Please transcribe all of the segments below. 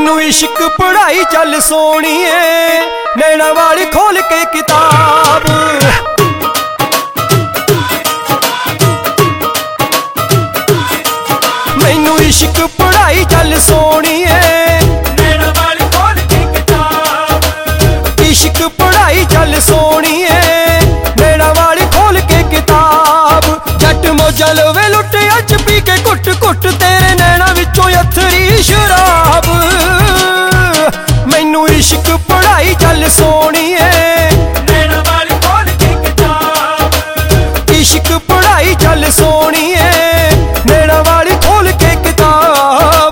मैनू इश्क पढ़ाई चल सोणीए नैना वाली खोल के किताब। मैनू इश्क पढ़ाई चल सोणीए नैना वाली खोल के किताब। इश्क पढ़ाई चल सोणीए नैना वाली खोल के किताब। जट मौजा लवे लुट अच पी के कुट कुट तेरे नैना विचों अथरी शराब। मैनू इश्क पढ़ाई चल सोणीए नैना वाली खोल के किताब। इश्क पढ़ाई चल सोणीए नैना वाली खोल के किताब।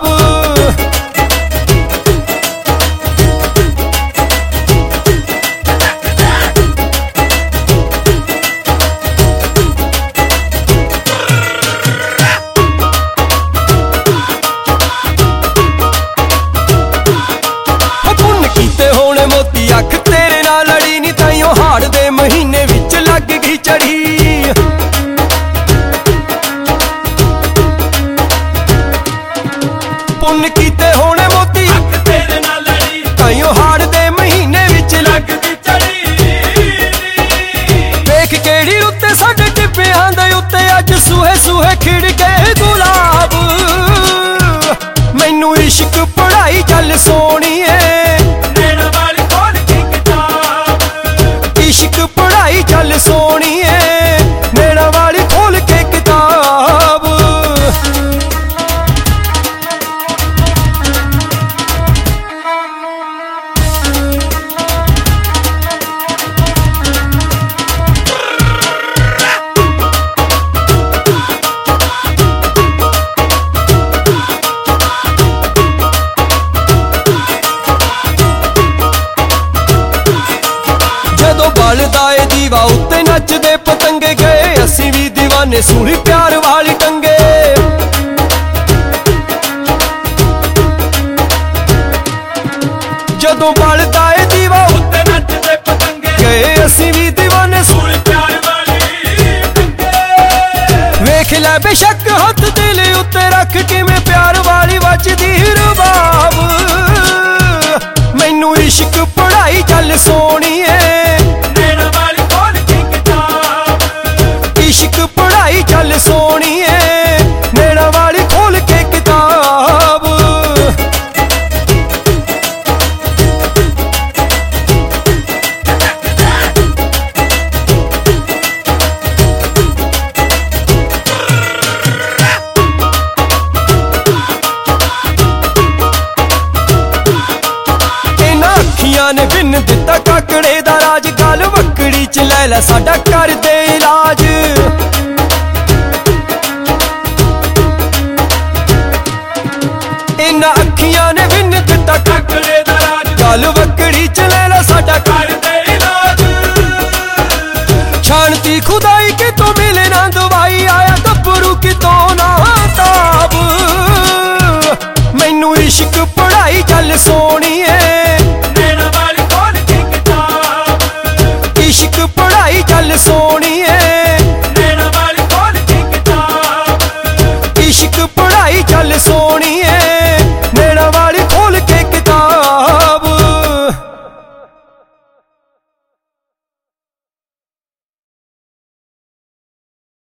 पुन कीते होने मोती अख तेरे नाल लड़ी नी ताइयों हाड़ दे महीने विच लग गई चढ़ी। पुन कीते होने मोती अख तेरे नाल लड़ी ताइयों हाड़ दे महीने विच लग लग दी चढ़ी। वेख केड़ी उत्ते साडे टिप्पियां दे उत्ते अज सूहे सूहे खिड़ गए गुलाब। मैनू इश्क पढ़ाई चल सोणीए नैना वाली खोल के किताब। इश्क पढ़ाई चल सोणीए नैना वाली खोल के किताब। जदों बलदा ए दीवा उत्ते नचदे पतंगे गए असीं भी दीवाने सुनी प्यार वाली टंगे। जदों बलदा ए दीवा उत्ते नचदे पतंगे गए असीं भी दीवाने सूल प्यार वाली टंगे। वेख लै बेशक हथ दिल उत्ते रख किवें प्यार वाली वजदी रबाब। मैनू इश्क पढ़ाई चल सोणीए नैना वाली खोल के किताब। इश्क पढ़ाई चल सोणीए नैना वाली खोल के किताब। इन्हां अखियां ने बिन दिता काकड़े दा राज। गल वकड़ी च लै लै साडा कर दे इलाज।